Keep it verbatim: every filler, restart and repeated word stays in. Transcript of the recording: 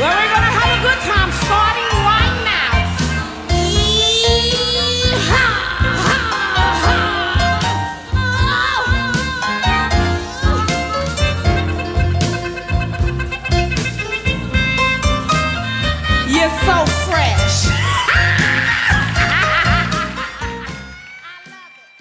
Well, we're gonna have a good time starting right now. You're so